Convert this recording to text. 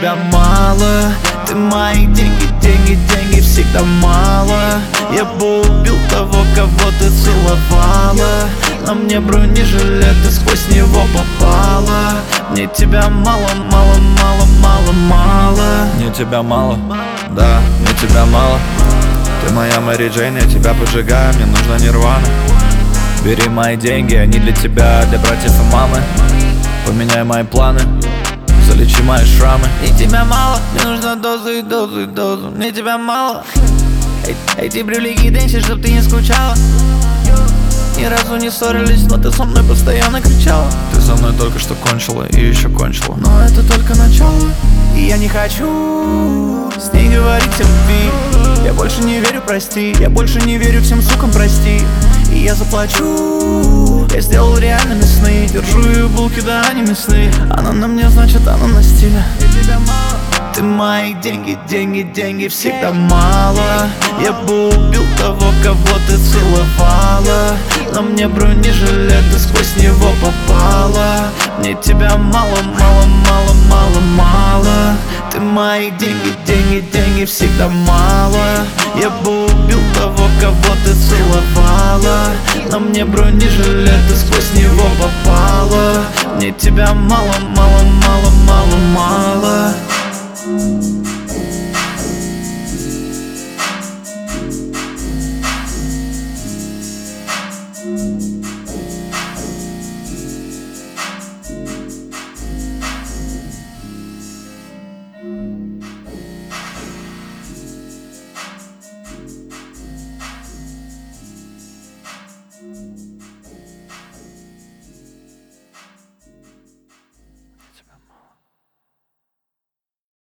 тебя мало. Ты мои деньги, деньги, деньги всегда мало. Я бы убил того, кого ты целовала. На мне бронежилет, ты сквозь него попала. Мне тебя мало, мало, мало, мало, мало. Мне тебя мало, да, мне тебя мало. Ты моя Мэри Джейн, я тебя поджигаю, мне нужна нирвана. Бери мои деньги, они для тебя, для братьев и мамы. Поменяй мои планы, залечи мои шрамы. Мне тебя мало, мне нужна доза и дозу и дозу. Мне тебя мало. Эти брюлики дэнси, чтоб ты не скучала. Ни разу не ссорились, но ты со мной постоянно кричала. Ты со мной только что кончила и еще кончила. Но это только начало. И я не хочу с ней говорить о любви. Я больше не верю, прости. Я больше не верю всем сукам, прости. И я заплачу. Я сделал реальными сны. Держу ее булки, да, они мясные. Она на мне, значит, она на стиле. Ты мои деньги, деньги, деньги всегда мало. Я бы убил того, кого ты целовала. На мне бронежилет, ты сквозь него попала. Мне тебя мало, мало, мало, мало, мало. Ты мои деньги, деньги, деньги всегда мало. Я бы убил того, кого ты целовала. На мне бронежилет, ты сквозь него попала. Мне тебя мало, мало, мало, мало, мало.